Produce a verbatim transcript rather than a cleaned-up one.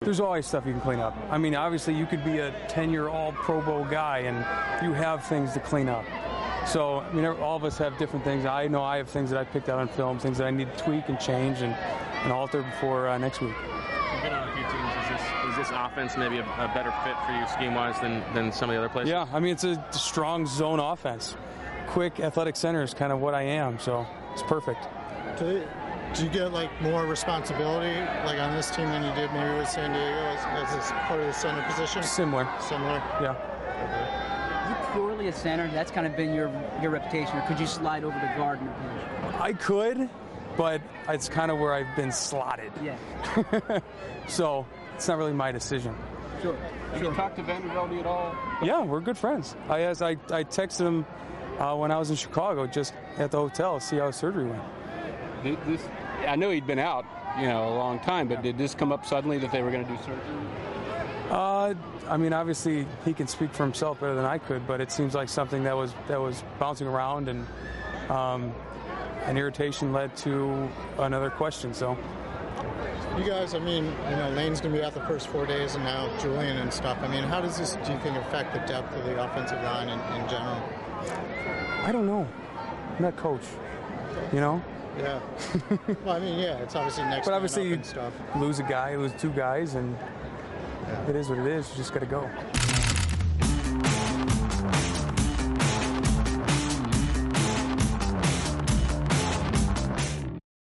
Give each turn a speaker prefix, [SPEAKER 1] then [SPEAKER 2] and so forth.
[SPEAKER 1] There's always stuff you can clean up. I mean, obviously you could be a ten-year all-Pro Bowl guy and you have things to clean up. So, I mean, all of us have different things. I know I have things that I picked out on film, things that I need to tweak and change and, and alter before uh, next week.
[SPEAKER 2] You've been on a few teams. Is this, is this offense maybe a, a better fit for you scheme-wise than, than some of the other places?
[SPEAKER 1] Yeah, I mean, it's a strong zone offense. Quick, athletic center is kind of what I am, so it's perfect.
[SPEAKER 3] Do, they, do you get, like, more responsibility, like, on this team than you did maybe with San Diego as, as part of the center position?
[SPEAKER 1] Similar.
[SPEAKER 3] Similar?
[SPEAKER 1] Yeah.
[SPEAKER 3] Okay.
[SPEAKER 4] Is it purely a center? That's kind of been your your reputation, or could you slide over to guard in a pinch?
[SPEAKER 1] I could, but it's kind of where I've been slotted.
[SPEAKER 4] Yeah.
[SPEAKER 1] So it's not really my decision.
[SPEAKER 4] Sure.
[SPEAKER 5] Have sure. you talked to Vanderbilt at all?
[SPEAKER 1] Yeah, we're good friends. I as I, I texted him uh, when I was in Chicago, just at the hotel, to see how his surgery went.
[SPEAKER 5] This, I know he'd been out, you know, a long time, but did this come up suddenly that they were going to do surgery?
[SPEAKER 1] Uh, I mean, obviously he can speak for himself better than I could, but it seems like something that was that was bouncing around, and um, an irritation led to another question. So,
[SPEAKER 3] you guys, I mean, you know, Lane's going to be out the first four days, and now Julian and stuff. I mean, how does this, do you think, affect the depth of the offensive line in, in general?
[SPEAKER 1] I don't know. I'm not coach, you know.
[SPEAKER 3] Yeah. Well, I mean, yeah, it's obviously next.
[SPEAKER 1] But obviously, you
[SPEAKER 3] stuff.
[SPEAKER 1] lose a guy, lose two guys, and. Yeah. It is what it is. You just got to go.